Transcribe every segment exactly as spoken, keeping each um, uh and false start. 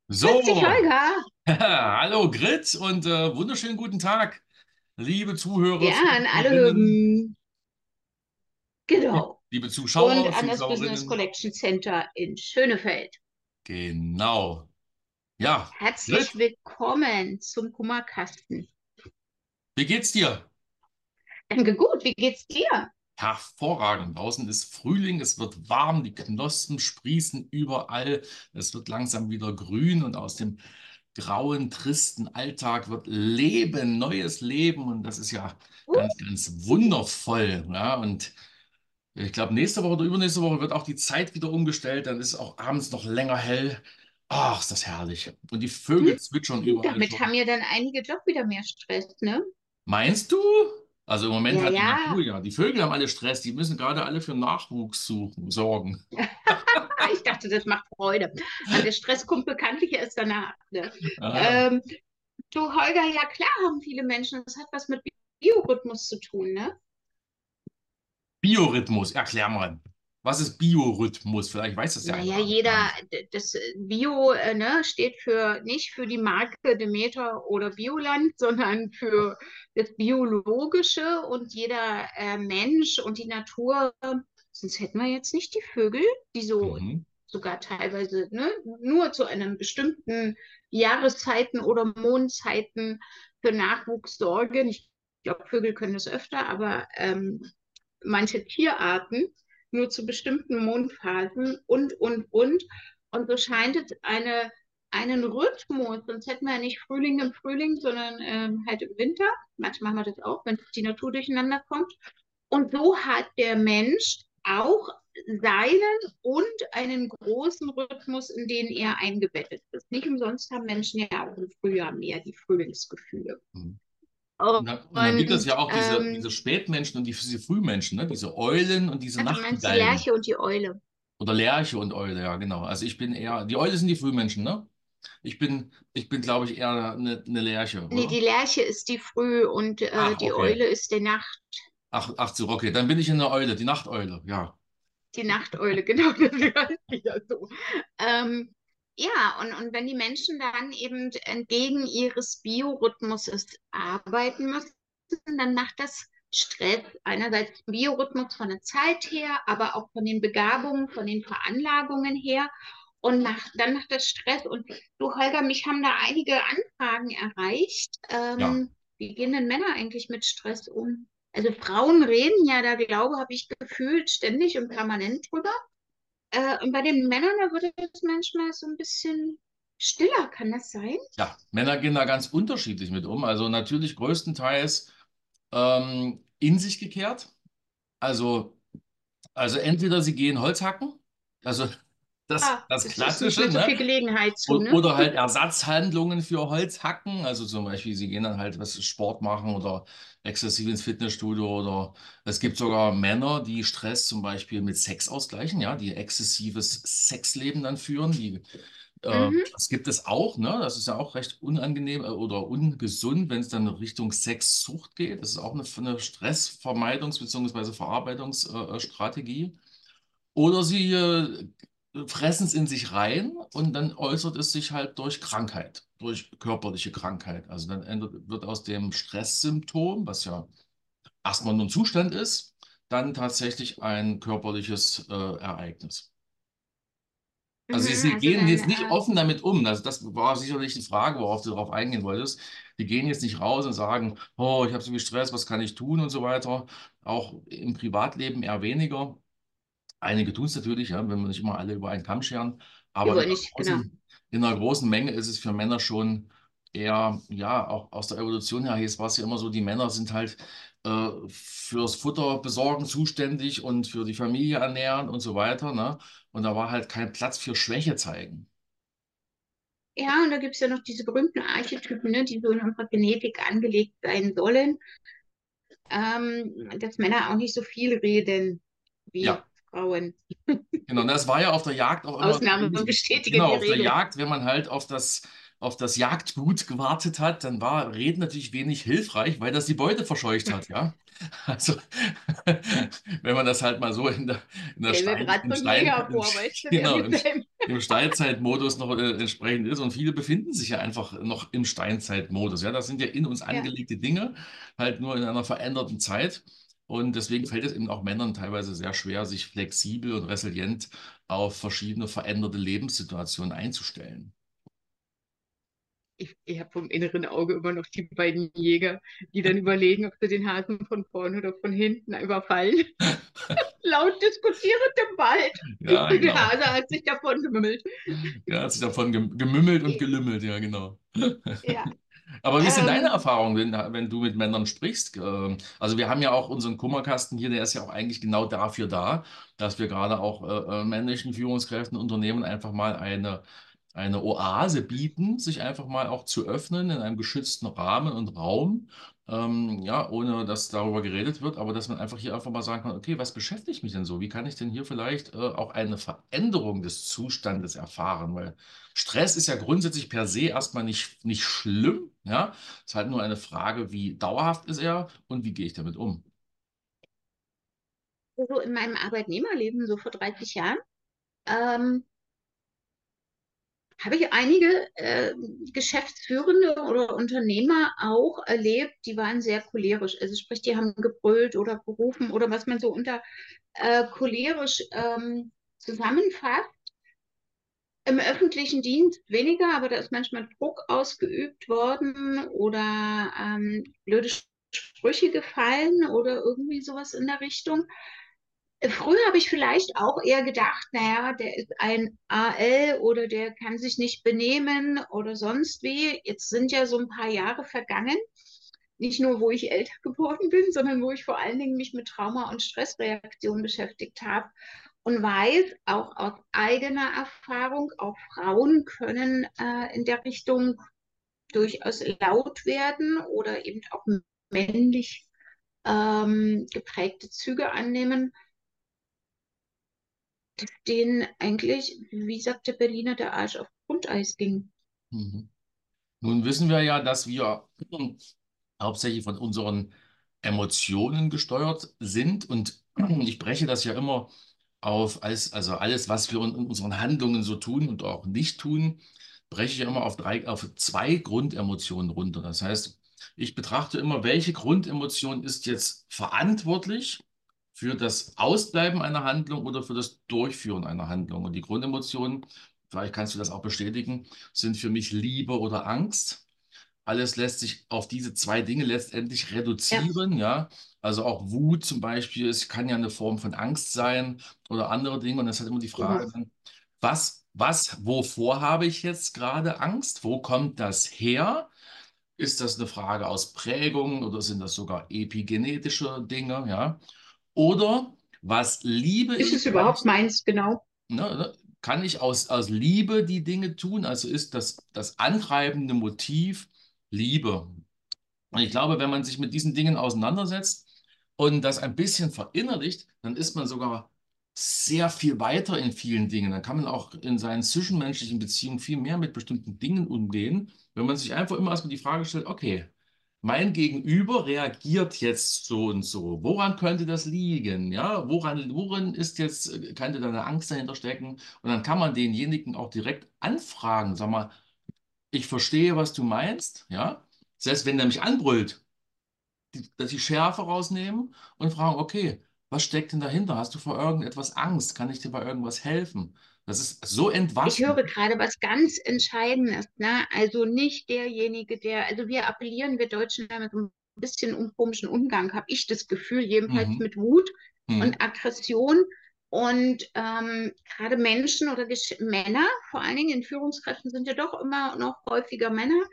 Grüß dich, So, Holger. hallo Grit und äh, wunderschönen guten Tag, liebe Zuhörer, Ja, an alle Zuhörerinnen, Hüben. Genau. liebe Zuschauer Und und an das Business Zuschauerinnen. Collection Center in Schönefeld. Genau. Ja, Herzlich Grit, willkommen zum Kummerkasten. wie geht's dir? Danke, gut. Wie geht's dir? Hervorragend. Draußen ist Frühling, es wird warm, die Knospen sprießen überall, es wird langsam wieder grün und aus dem grauen, tristen Alltag wird Leben, neues Leben und das ist ja Uh, ganz, ganz wundervoll. Ja, und ich glaube, nächste Woche oder übernächste Woche wird auch die Zeit wieder umgestellt. Dann ist es auch abends noch länger hell. Ach, ist das herrlich. Und die Vögel zwitschern überall damit haben schon. ja dann einige doch wieder mehr Stress, ne? Meinst du? Also im Moment Ja, hat die ja. Natur ja. Die Vögel haben alle Stress. Die müssen gerade alle für Nachwuchs suchen, sorgen. Ich dachte, das macht Freude. Also der Stress kommt bekanntlich erst danach, ne? Ah, ja. Ähm, du, Holger, ja klar haben viele Menschen, das hat was mit Biorhythmus zu tun, ne? Biorhythmus, erklär mal. Was ist Biorhythmus? Vielleicht weiß das der eine Naja, oder andere gar jeder, nicht. d- das äh, Bio, äh, ne, steht für nicht für die Marke Demeter oder Bioland, sondern für das Biologische und jeder äh, Mensch und die Natur, sonst hätten wir jetzt nicht die Vögel, die so Mhm. sogar teilweise ne, nur zu einem bestimmten Jahreszeiten oder Mondzeiten für Nachwuchs sorgen. Ich glaube, Vögel können das öfter, aber ähm, manche Tierarten nur zu bestimmten Mondphasen und, und, und. Und so scheint es eine, einen Rhythmus, sonst hätten wir ja nicht Frühling im Frühling, sondern ähm, halt im Winter. Manchmal haben wir das auch, wenn die Natur durcheinander kommt. Und so hat der Mensch auch seinen und einen großen Rhythmus, in den er eingebettet ist. Nicht umsonst haben Menschen ja auch im Frühjahr mehr die Frühlingsgefühle. Mhm. Und Und dann, und dann gibt es ja auch diese, diese ähm, Spätmenschen und diese Frühmenschen, ne? Diese Eulen und diese ach, du meinst die Nachtigallen. Lerche und die Eule. Oder Lerche und Eule, ja, genau. Also ich bin eher, die Eule sind die Frühmenschen, ne? Ich bin, ich bin, glaube ich, eher eine, eine Lerche, Nee, oder? die Lerche ist die Früh und äh, Ach, die okay. Eule ist die Nacht, Ach, ach so, okay. Dann bin ich eine Eule, die Nachteule, ja. die Nachteule, genau, das heißt ja so. Ähm, ja, und, und wenn die Menschen dann eben entgegen ihres Biorhythmuses arbeiten müssen, dann macht das Stress. Einerseits Biorhythmus von der Zeit her, aber auch von den Begabungen, von den Veranlagungen her. Und macht, dann macht das Stress. Und du, Holger, mich haben da einige Anfragen erreicht. Ja, Ähm, wie gehen denn Männer eigentlich mit Stress um? Also Frauen reden ja, da glaube, habe ich gefühlt ständig und permanent drüber. Äh, und bei den Männern, da wird es manchmal so ein bisschen stiller, kann das sein? ja. Männer gehen da ganz unterschiedlich mit um. Also natürlich größtenteils ähm, in sich gekehrt. Also, also entweder sie gehen Holz hacken, also das, Ah, das es ist nicht Klassische, mehr so ne? viel Gelegenheit zu, O- ne? Oder halt Ersatzhandlungen für Holzhacken. Also zum Beispiel, sie gehen dann halt was Sport machen oder exzessiv ins Fitnessstudio oder es gibt sogar Männer, die Stress zum Beispiel mit Sex ausgleichen, ja, die exzessives Sexleben dann führen. Die, äh, Mhm. das gibt es auch, ne? Das ist ja auch recht unangenehm äh, oder ungesund, wenn es dann Richtung Sexsucht geht. Das ist auch eine, eine Stressvermeidungs- bzw. Verarbeitungsstrategie. Oder sie äh, fressen es in sich rein und dann äußert es sich halt durch Krankheit, durch körperliche Krankheit. Also dann ändert, wird aus dem Stresssymptom, was ja erstmal nur ein Zustand ist, dann tatsächlich ein körperliches äh, Ereignis. Also sie, Mhm. sie Also gehen dann, jetzt nicht äh, offen damit um. Also das war sicherlich die Frage, worauf du darauf eingehen wolltest. Die gehen jetzt nicht raus und sagen, oh, ich habe so viel Stress, was kann ich tun und so weiter. Auch im Privatleben eher weniger. Einige tun es natürlich, ja, wenn wir nicht immer alle über einen Kamm scheren. wir Aber in wollen einer nicht, genau. großen, in einer großen Menge ist es für Männer schon eher, ja, auch aus der Evolution her war es ja immer so, die Männer sind halt äh, fürs Futter besorgen zuständig und für die Familie ernähren und so weiter, ne? Und da war halt kein Platz für Schwäche zeigen. Ja, und da gibt es ja noch diese berühmten Archetypen, ne, die so in unserer Genetik angelegt sein sollen, ähm, dass Männer auch nicht so viel reden wie Ja, Frauen. genau. Das war ja auf der Jagd auch immer, Ausnahmen bestätigen genau, die auf der Regel. Jagd, wenn man halt auf das, auf das Jagdgut gewartet hat, dann war Reden natürlich wenig hilfreich, weil das die Beute verscheucht hat, ja. Also, wenn man das halt mal so in der, in der Stell mir Stein, gerade im so einen Stein, Jäger vor, weißt du, der genau, mit im, seinem. im Steinzeitmodus noch äh, entsprechend ist. Und viele befinden sich ja einfach noch im Steinzeitmodus. Ja, das sind ja in uns Ja. angelegte Dinge, halt nur in einer veränderten Zeit. Und deswegen fällt es eben auch Männern teilweise sehr schwer, sich flexibel und resilient auf verschiedene veränderte Lebenssituationen einzustellen. Ich, ich habe vom inneren Auge immer noch die beiden Jäger, die dann überlegen, ob sie den Hasen von vorne oder von hinten überfallen. Laut diskutierend im Wald. Ja, Und der genau. Hase hat sich davon gemümmelt. Ja, hat sich davon gem- gemümmelt und gelümmelt, ja, genau. Ja. Aber wie sind deine Ähm, Erfahrungen, wenn, wenn du mit Männern sprichst? Ähm, Also wir haben ja auch unseren Kummerkasten hier, der ist ja auch eigentlich genau dafür da, dass wir gerade auch äh, äh, männlichen Führungskräften, Unternehmen einfach mal eine, eine Oase bieten, sich einfach mal auch zu öffnen in einem geschützten Rahmen und Raum, ähm, ja, ohne dass darüber geredet wird, aber dass man einfach hier einfach mal sagen kann, okay, was beschäftigt mich denn so? Wie kann ich denn hier vielleicht äh, auch eine Veränderung des Zustandes erfahren? Weil Stress ist ja grundsätzlich per se erstmal nicht, nicht schlimm, ja. Es ist halt nur eine Frage, wie dauerhaft ist er und wie gehe ich damit um? so in meinem Arbeitnehmerleben, so vor dreißig Jahren, ähm, habe ich einige äh, Geschäftsführende oder Unternehmer auch erlebt, die waren sehr cholerisch. Also sprich, die haben gebrüllt oder gerufen oder was man so unter äh, cholerisch ähm, zusammenfasst. Im öffentlichen Dienst weniger, aber da ist manchmal Druck ausgeübt worden oder ähm, blöde Sprüche gefallen oder irgendwie sowas in der Richtung. Früher habe ich vielleicht auch eher gedacht, naja, der ist ein A L oder der kann sich nicht benehmen oder sonst wie. Jetzt sind ja so ein paar Jahre vergangen. Nicht nur, wo ich älter geworden bin, sondern wo ich vor allen Dingen mich mit Trauma- und Stressreaktionen beschäftigt habe und weiß auch aus eigener Erfahrung, auch Frauen können äh, in der Richtung durchaus laut werden oder eben auch männlich ähm, geprägte Züge annehmen, denen eigentlich, wie sagt der Berliner, der Arsch auf Grundeis ging. Mhm. Nun wissen wir ja, dass wir hauptsächlich von unseren Emotionen gesteuert sind. Und ich breche das ja immer auf alles, also alles, was wir in, in unseren Handlungen so tun und auch nicht tun, breche ich ja immer auf drei, auf zwei Grundemotionen runter. Das heißt, ich betrachte immer, welche Grundemotion ist jetzt verantwortlich für das Ausbleiben einer Handlung oder für das Durchführen einer Handlung. Und die Grundemotionen, vielleicht kannst du das auch bestätigen, sind für mich Liebe oder Angst. Alles lässt sich auf diese zwei Dinge letztendlich Ja, reduzieren, ja. Also auch Wut zum Beispiel, es kann ja eine Form von Angst sein oder andere Dinge. Und es hat immer die immer. Frage dann, was, was, wovor habe ich jetzt gerade Angst? Wo kommt das her? Ist das eine Frage aus Prägung oder sind das sogar epigenetische Dinge, ja? Oder was liebe Ist ich? es Kann überhaupt ich, meins, genau? ne, ne, kann ich aus, aus Liebe die Dinge tun? Also ist das, das antreibende Motiv Liebe? Und ich glaube, wenn man sich mit diesen Dingen auseinandersetzt und das ein bisschen verinnerlicht, dann ist man sogar sehr viel weiter in vielen Dingen. Dann kann man auch in seinen zwischenmenschlichen Beziehungen viel mehr mit bestimmten Dingen umgehen, wenn man sich einfach immer erstmal die Frage stellt, okay, mein Gegenüber reagiert jetzt so und so. Woran könnte das liegen? Ja, woran, worin ist jetzt, könnte da eine Angst dahinter stecken? Und dann kann man denjenigen auch direkt anfragen. Sag mal, ich verstehe, was du meinst, ja. Selbst wenn der mich anbrüllt, die, dass die Schärfe rausnehmen und fragen, okay, was steckt denn dahinter? Hast du vor irgendetwas Angst? Kann ich dir bei irgendwas helfen? Das ist so Ich höre entwaffnend. gerade was ganz Entscheidendes, ne? Also nicht derjenige, der, also wir appellieren, wir Deutschen, damit so ein bisschen um komischen Umgang, habe ich das Gefühl, jedenfalls Mhm. mit Wut und Mhm. Aggression. Und ähm, gerade Menschen oder Gesch Männer, vor allen Dingen in Führungskräften, sind ja doch immer noch häufiger Männer.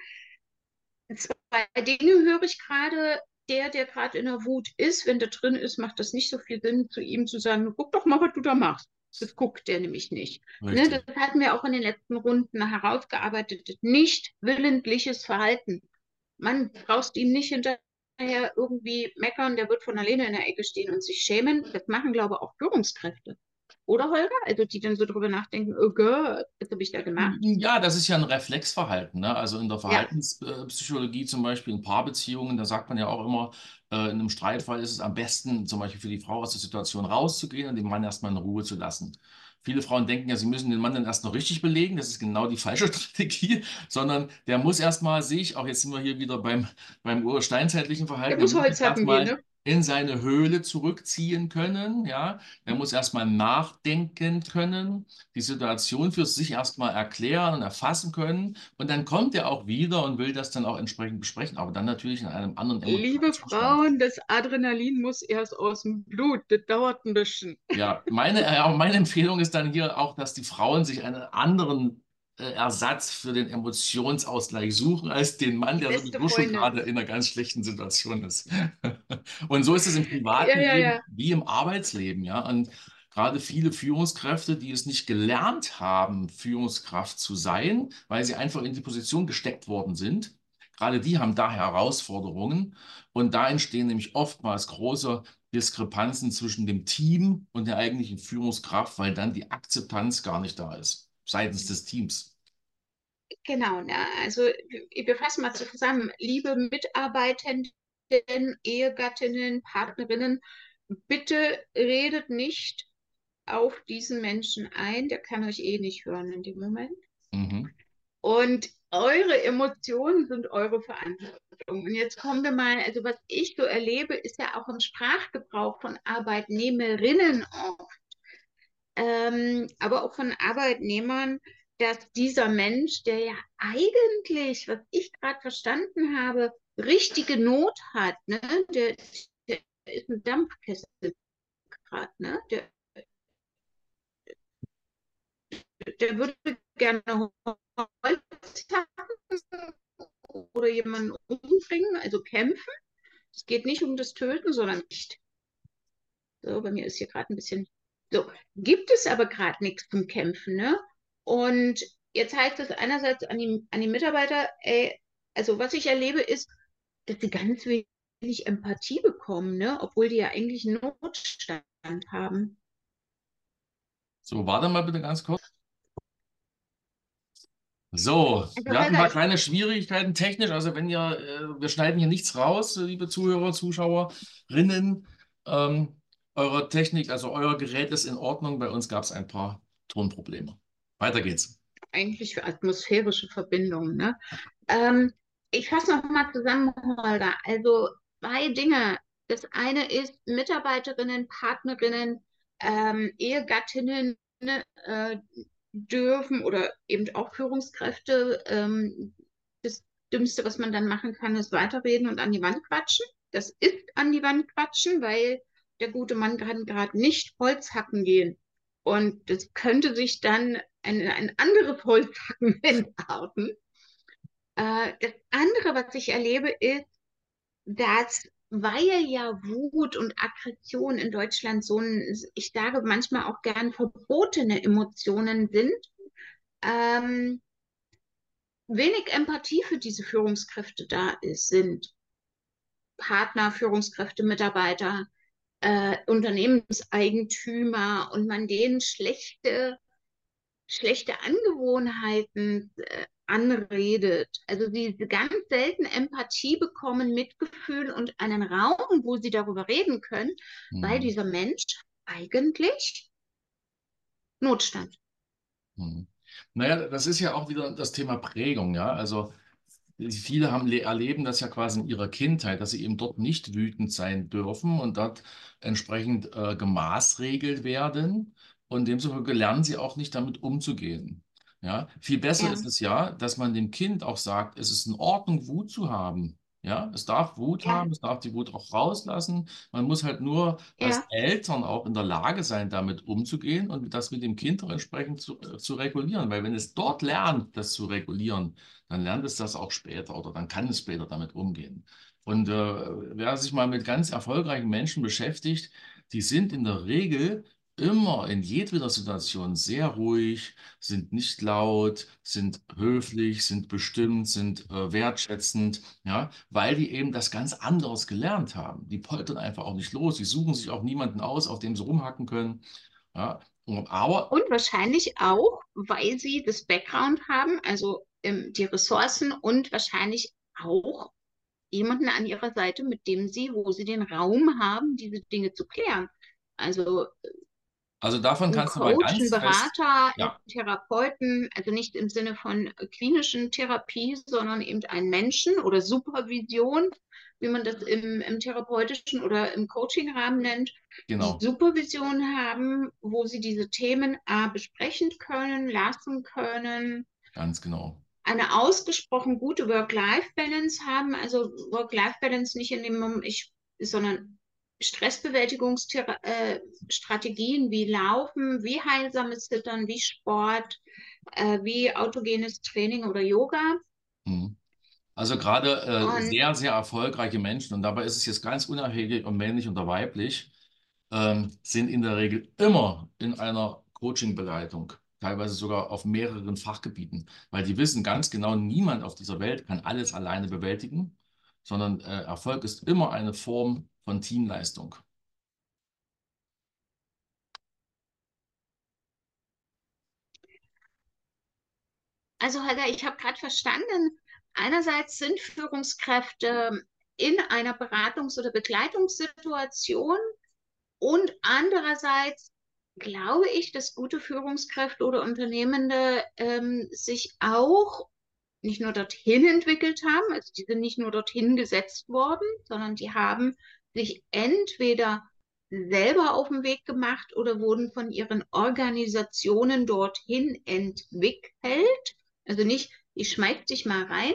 Zwei Dinge höre ich gerade. Der, der gerade in der Wut ist, wenn der drin ist, macht das nicht so viel Sinn, zu ihm zu sagen, guck doch mal, was du da machst. Das guckt der nämlich nicht. Ne, das Richtig. hatten wir auch in den letzten Runden herausgearbeitet. Nicht willentliches Verhalten. Man brauchst ihm nicht hinterher irgendwie meckern, der wird von alleine in der Ecke stehen und sich schämen. Das machen, glaube ich, auch Führungskräfte. Oder, Holger? Also die dann so drüber nachdenken, oh Gott, was habe ich da gemacht? Ja, das ist ja ein Reflexverhalten, ne? Also in der Ja, Verhaltenspsychologie zum Beispiel in Paarbeziehungen, da sagt man ja auch immer, äh, in einem Streitfall ist es am besten, zum Beispiel für die Frau aus der Situation rauszugehen und den Mann erstmal in Ruhe zu lassen. Viele Frauen denken ja, sie müssen den Mann dann erst noch richtig belegen. Das ist genau die falsche Strategie, sondern der muss erstmal sich, auch jetzt sind wir hier wieder beim, beim ursteinzeitlichen Der Verhalten, der muss muss sich Holz hacken gehen, erstmal ne? in seine Höhle zurückziehen können, ja. Der muss erstmal nachdenken können, die Situation für sich erstmal erklären und erfassen können. Und dann kommt er auch wieder und will das dann auch entsprechend besprechen, aber dann natürlich in einem anderen Liebe Emotionszustand. Frauen, das Adrenalin muss erst aus dem Blut. Das dauert ein bisschen. Ja, meine, äh, meine Empfehlung ist dann hier auch, dass die Frauen sich einen anderen äh, Ersatz für den Emotionsausgleich suchen, als den Mann, Die der beste sowieso schon Freundin. gerade in einer ganz schlechten Situation ist. Und so ist es im Ja, privaten ja, Leben ja. wie im Arbeitsleben, ja. Und gerade viele Führungskräfte, die es nicht gelernt haben, Führungskraft zu sein, weil sie einfach in die Position gesteckt worden sind, gerade die haben da Herausforderungen. Und da entstehen nämlich oftmals große Diskrepanzen zwischen dem Team und der eigentlichen Führungskraft, weil dann die Akzeptanz gar nicht da ist, seitens des Teams. Genau, ne? Also wir wir fassen mal zusammen. Liebe Mitarbeitenden, Ehegattinnen, Partnerinnen, bitte redet nicht auf diesen Menschen ein, der kann euch eh nicht hören in dem Moment. Mhm. Und eure Emotionen sind eure Verantwortung. Und jetzt kommen wir mal, also was ich so erlebe, ist ja auch im Sprachgebrauch von Arbeitnehmerinnen oft, ähm, aber auch von Arbeitnehmern, dass dieser Mensch, der ja eigentlich, was ich gerade verstanden habe, richtige Not hat, ne? Der, der ist ein Dampfkessel gerade, ne? Der, der würde gerne Holz haben oder jemanden umbringen, also kämpfen. Es geht nicht um das Töten, sondern nicht. So, bei mir ist hier gerade ein bisschen. So, gibt es aber gerade nichts zum Kämpfen, ne? Und jetzt heißt es einerseits an die, an die Mitarbeiter, ey, also was ich erlebe ist, dass sie ganz wenig Empathie bekommen, ne? Obwohl die ja eigentlich einen Notstand haben. So, warte mal bitte ganz kurz. So, Also wir hatten ein Holger, paar ich, kleine Schwierigkeiten technisch. Also wenn ihr, äh, wir schneiden hier nichts raus, äh, liebe Zuhörer, Zuschauerinnen. Ähm, eure Technik, also euer Gerät ist in Ordnung. Bei uns gab es ein paar Tonprobleme. Weiter geht's. eigentlich für atmosphärische Verbindungen, ne? Ähm, ich fasse noch mal zusammen, Holger. Also zwei Dinge. Das eine ist Mitarbeiterinnen, Partnerinnen, ähm, Ehegattinnen äh, dürfen oder eben auch Führungskräfte. Ähm, das Dümmste, was man dann machen kann, ist weiterreden und an die Wand quatschen. Das ist an die Wand quatschen, weil der gute Mann kann gerade nicht Holz hacken gehen. Und das könnte sich dann ein, ein anderes Holzhacken entarten. Äh, das andere, was ich erlebe, ist, dass, weil ja Wut und Aggression in Deutschland so ein, ich sage manchmal auch gern verbotene Emotionen sind, ähm, wenig Empathie für diese Führungskräfte da ist, sind Partner, Führungskräfte, Mitarbeiter, äh, Unternehmenseigentümer und man denen schlechte schlechte Angewohnheiten äh, anredet. Also sie ganz selten Empathie bekommen, Mitgefühl und einen Raum, wo sie darüber reden können, weil Hm. dieser Mensch eigentlich Notstand. Hm. Naja, das ist ja auch wieder das Thema Prägung, ja. Also viele haben le- erleben das ja quasi in ihrer Kindheit, dass sie eben dort nicht wütend sein dürfen und dort entsprechend äh, gemaßregelt werden. Und demzufolge lernen sie auch nicht damit umzugehen. Ja, viel besser Ja, ist es ja, dass man dem Kind auch sagt, es ist in Ordnung, Wut zu haben. Ja, es darf Wut ja, haben, es darf die Wut auch rauslassen. Man muss halt nur als ja. Eltern auch in der Lage sein, damit umzugehen und das mit dem Kind auch entsprechend zu, äh, zu regulieren. Weil wenn es dort lernt, das zu regulieren, dann lernt es das auch später oder dann kann es später damit umgehen. Und äh, wer sich mal mit ganz erfolgreichen Menschen beschäftigt, die sind in der Regel immer in jedweder Situation sehr ruhig, sind nicht laut, sind höflich, sind bestimmt, sind äh, wertschätzend, ja, weil die eben das ganz anderes gelernt haben. Die poltern einfach auch nicht los, die suchen sich auch niemanden aus, auf dem sie rumhacken können, ja. Aber Und wahrscheinlich auch, weil sie das Background haben, also ähm, die Ressourcen und wahrscheinlich auch jemanden an ihrer Seite, mit dem sie, wo sie den Raum haben, diese Dinge zu klären. Also Also davon Ein kannst du mal Coach, ein ganz fest, Berater, ein ja, Therapeuten, also nicht im Sinne von äh, klinischen Therapie, sondern eben einen Menschen oder Supervision, wie man das im, im therapeutischen oder im Coaching-Rahmen nennt, genau, Supervision haben, wo sie diese Themen A besprechen können, lassen können, ganz genau. eine ausgesprochen gute Work-Life-Balance haben, also Work-Life-Balance nicht in dem Moment, ich, sondern Stressbewältigungsstrategien wie Laufen, wie heilsames Zittern, wie Sport, äh, wie autogenes Training oder Yoga. Mhm. Also gerade äh, Und sehr, sehr erfolgreiche Menschen, und dabei ist es jetzt ganz unabhängig, ob männlich oder weiblich, ähm, sind in der Regel immer in einer Coaching-Begleitung, teilweise sogar auf mehreren Fachgebieten, weil die wissen ganz genau, niemand auf dieser Welt kann alles alleine bewältigen, sondern äh, Erfolg ist immer eine Form von Teamleistung. also Helga, ich habe gerade verstanden, einerseits sind Führungskräfte in einer Beratungs- oder Begleitungssituation. Und andererseits glaube ich, dass gute Führungskräfte oder Unternehmende ähm, sich auch nicht nur dorthin entwickelt haben, also die sind nicht nur dorthin gesetzt worden, sondern die haben sich entweder selber auf den Weg gemacht oder wurden von ihren Organisationen dorthin entwickelt. Also nicht, ich schmeiß dich mal rein.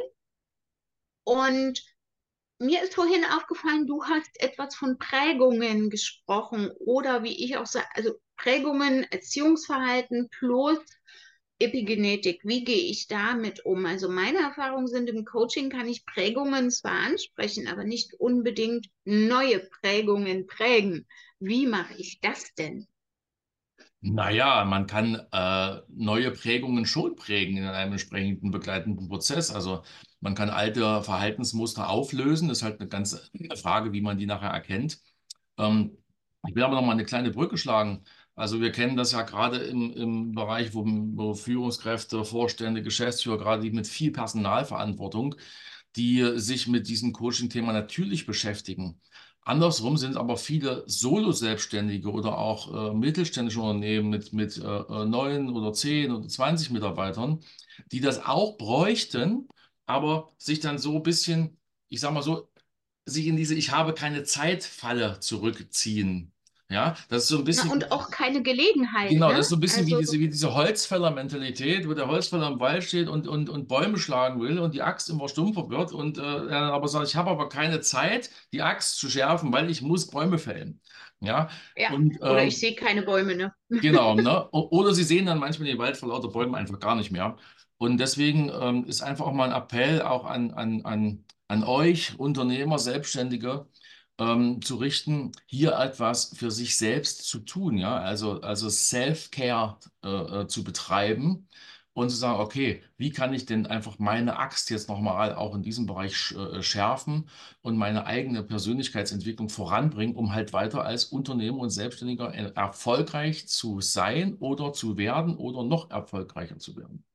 Und mir ist vorhin aufgefallen, du hast etwas von Prägungen gesprochen oder wie ich auch sage, also Prägungen, Erziehungsverhalten plus Epigenetik. Wie gehe ich damit um? Also meine Erfahrungen sind, im Coaching kann ich Prägungen zwar ansprechen, aber nicht unbedingt neue Prägungen prägen. Wie mache ich das denn? Naja, man kann äh, neue Prägungen schon prägen in einem entsprechenden begleitenden Prozess. Also man kann alte Verhaltensmuster auflösen. Das ist halt eine ganze Frage, wie man die nachher erkennt. Ähm, Ich will aber noch mal eine kleine Brücke schlagen. Also wir kennen das ja gerade im, im Bereich, wo, wo Führungskräfte, Vorstände, Geschäftsführer, gerade die mit viel Personalverantwortung, die sich mit diesem Coaching-Thema natürlich beschäftigen. Andersrum sind aber viele Solo-Selbstständige oder auch äh, mittelständische Unternehmen mit, mit äh, äh, neun oder zehn oder zwanzig Mitarbeitern, die das auch bräuchten, aber sich dann so ein bisschen, ich sag mal so, sich in diese Ich habe keine Zeit-Falle zurückziehen. Ja, das ist so ein Na, bisschen, und auch keine Gelegenheit, genau, ne? das ist so ein bisschen wie Also, diese, wie diese Holzfäller-Mentalität, wo der Holzfäller im Wald steht und, und, und Bäume schlagen will und die Axt immer stumpfer wird und äh, er aber sagt, ich habe aber keine Zeit, die Axt zu schärfen, weil ich muss Bäume fällen. Ja, ja. und Oder ich ähm, sehe keine Bäume, ne? genau, ne? O- Oder sie sehen dann manchmal den Wald vor lauter Bäumen einfach gar nicht mehr. Und deswegen ähm, ist einfach auch mal ein Appell auch an, an, an, an euch, Unternehmer, Selbstständige, ähm, zu richten, hier etwas für sich selbst zu tun, ja, also, also Self-Care äh, äh, zu betreiben und zu sagen, okay, wie kann ich denn einfach meine Axt jetzt nochmal auch in diesem Bereich sch äh, schärfen und meine eigene Persönlichkeitsentwicklung voranbringen, um halt weiter als Unternehmer und Selbstständiger äh, erfolgreich zu sein oder zu werden oder noch erfolgreicher zu werden.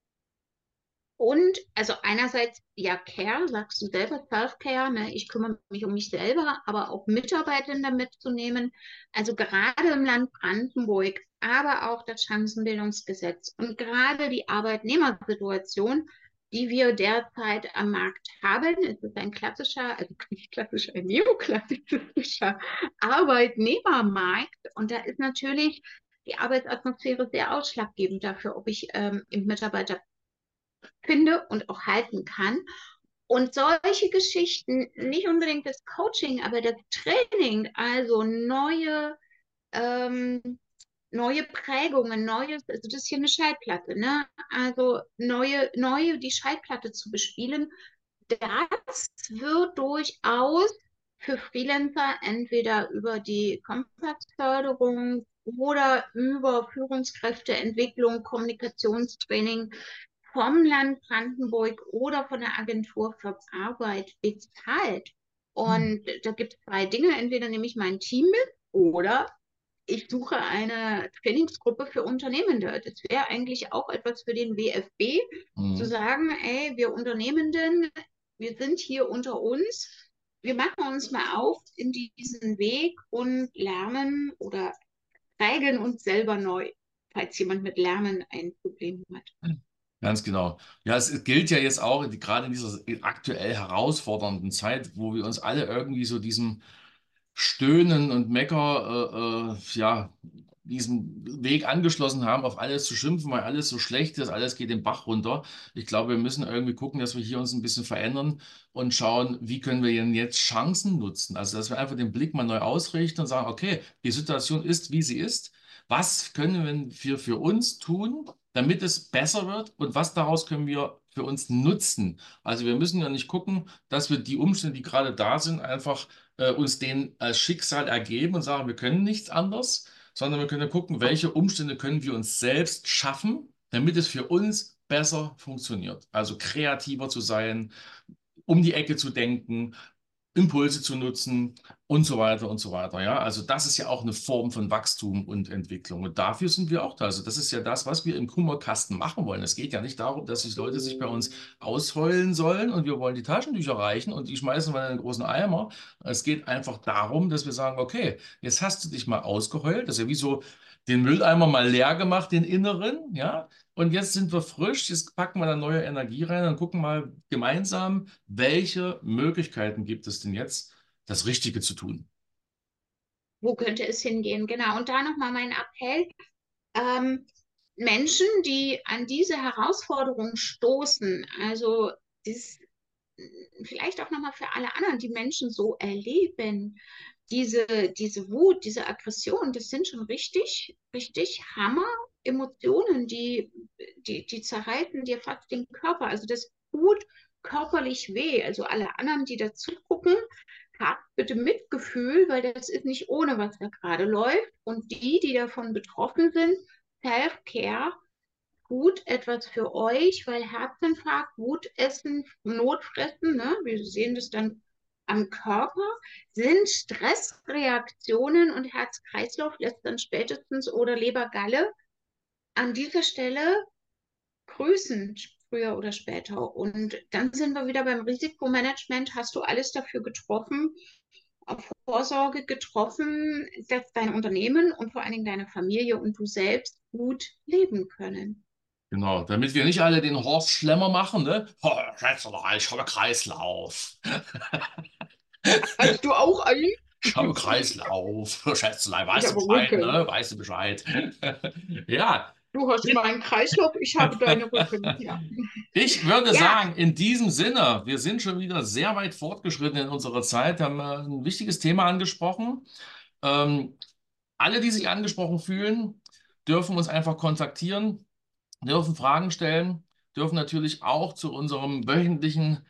Und also einerseits, ja, Care, sagst du selber, Self-Care, ne? Ich kümmere mich um mich selber, aber auch Mitarbeitende mitzunehmen. Also gerade im Land Brandenburg, aber auch das Chancenbildungsgesetz und gerade die Arbeitnehmersituation, die wir derzeit am Markt haben, es ist ein klassischer, also nicht klassischer, ein neoklassischer Arbeitnehmermarkt. Und da ist natürlich die Arbeitsatmosphäre sehr ausschlaggebend dafür, ob ich ähm, im Mitarbeiter finde und auch halten kann. Und solche Geschichten, nicht unbedingt das Coaching, aber das Training, also neue, ähm, neue Prägungen, neues, also das ist hier eine Schallplatte, ne? Also neue, neue, die Schallplatte zu bespielen, das wird durchaus für Freelancer entweder über die Kompassförderung oder über Führungskräfteentwicklung, Kommunikationstraining vom Land Brandenburg oder von der Agentur für Arbeit bezahlt. Hm. Und da gibt es zwei Dinge. Entweder nehme ich mein Team mit oder ich suche eine Trainingsgruppe für Unternehmende. Das wäre eigentlich auch etwas für den W F B, zu Mhm. sagen, ey, wir Unternehmenden, wir sind hier unter uns. Wir machen uns mal auf in diesen Weg und lernen oder regeln uns selber neu, falls jemand mit Lernen ein Problem hat. Ganz genau. Ja, es gilt ja jetzt auch, die- gerade in dieser aktuell herausfordernden Zeit, wo wir uns alle irgendwie so diesem Stöhnen und Mecker, äh, äh, ja, diesen Weg angeschlossen haben, auf alles zu schimpfen, weil alles so schlecht ist, alles geht den Bach runter. Ich glaube, wir müssen irgendwie gucken, dass wir hier uns ein bisschen verändern und schauen, wie können wir denn jetzt Chancen nutzen. Also, dass wir einfach den Blick mal neu ausrichten und sagen, okay, die Situation ist, wie sie ist. Was können wir für uns tun, damit es besser wird und was daraus können wir für uns nutzen? Also wir müssen ja nicht gucken, dass wir die Umstände, die gerade da sind, einfach äh, uns denen als Schicksal ergeben und sagen, wir können nichts anderes, sondern wir können gucken, welche Umstände können wir uns selbst schaffen, damit es für uns besser funktioniert. Also kreativer zu sein, um die Ecke zu denken, Impulse zu nutzen und so weiter und so weiter. Ja, also das ist ja auch eine Form von Wachstum und Entwicklung. Und dafür sind wir auch da. Also das ist ja das, was wir im Kummerkasten machen wollen. Es geht ja nicht darum, dass sich Leute sich bei uns ausheulen sollen und wir wollen die Taschentücher reichen und die schmeißen wir in einen großen Eimer. Es geht einfach darum, dass wir sagen, okay, jetzt hast du dich mal ausgeheult. Das ist ja wie so den Mülleimer mal leer gemacht, den inneren, ja. Und jetzt sind wir frisch, jetzt packen wir da neue Energie rein und gucken mal gemeinsam, welche Möglichkeiten gibt es denn jetzt, das Richtige zu tun. Wo könnte es hingehen? Genau. Und da nochmal mein Appell. Ähm, Menschen, die an diese Herausforderung stoßen, also das, vielleicht auch nochmal für alle anderen, die Menschen so erleben, diese, diese Wut, diese Aggression, das sind schon richtig, richtig Hammer-Emotionen, die, die, die zerreißen dir fast den Körper. Also das tut körperlich weh. Also alle anderen, die dazu gucken, habt bitte Mitgefühl, weil das ist nicht ohne, was da gerade läuft. Und die, die davon betroffen sind, Self-Care, tut etwas für euch, weil Herzinfarkt, Wutessen, Notfressen, ne, wir sehen das dann am Körper, sind Stressreaktionen und Herz-Kreislauf lässt dann spätestens oder Leber-Galle an dieser Stelle grüßen, früher oder später. Und dann sind wir wieder beim Risikomanagement. Hast du alles dafür getroffen, auf Vorsorge getroffen, dass dein Unternehmen und vor allen Dingen deine Familie und du selbst gut leben können? Genau, damit wir nicht alle den Horst Schlemmer machen, ne? Oh, Schätzelein, ich habe Kreislauf. Hast du auch einen? Ich habe Kreislauf. Schätzelein, Ich weißt du habe Bescheid, Rücken. ne? Weißt du Bescheid. Ja, Du hast meinen Kreislauf, ich habe deine Rücken. Ja. ich würde Ja, sagen, in diesem Sinne, wir sind schon wieder sehr weit fortgeschritten in unserer Zeit, haben äh, ein wichtiges Thema angesprochen. Ähm, alle, die sich angesprochen fühlen, dürfen uns einfach kontaktieren, dürfen Fragen stellen, dürfen natürlich auch zu unserem wöchentlichen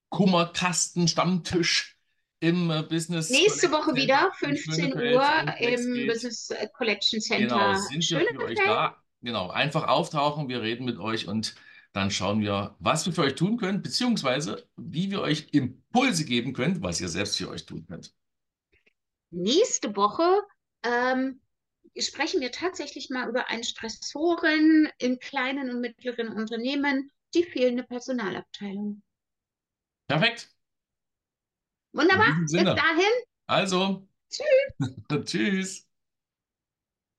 Kummerkasten-Stammtisch im äh, Business nächste Collection Woche Center wieder, in fünfzehn Uhr Schönefeld in im Flexgate. Business Collection Genau, Center sind wir für euch Schönefeld. da. Genau, einfach auftauchen, wir reden mit euch und dann schauen wir, was wir für euch tun können, beziehungsweise wie wir euch Impulse geben können, was ihr selbst für euch tun könnt. Nächste Woche ähm, sprechen wir tatsächlich mal über einen Stressoren in kleinen und mittleren Unternehmen, die fehlende Personalabteilung. Perfekt, in Wunderbar, diesem bis Sinne. dahin. Also, Tschüss. tschüss.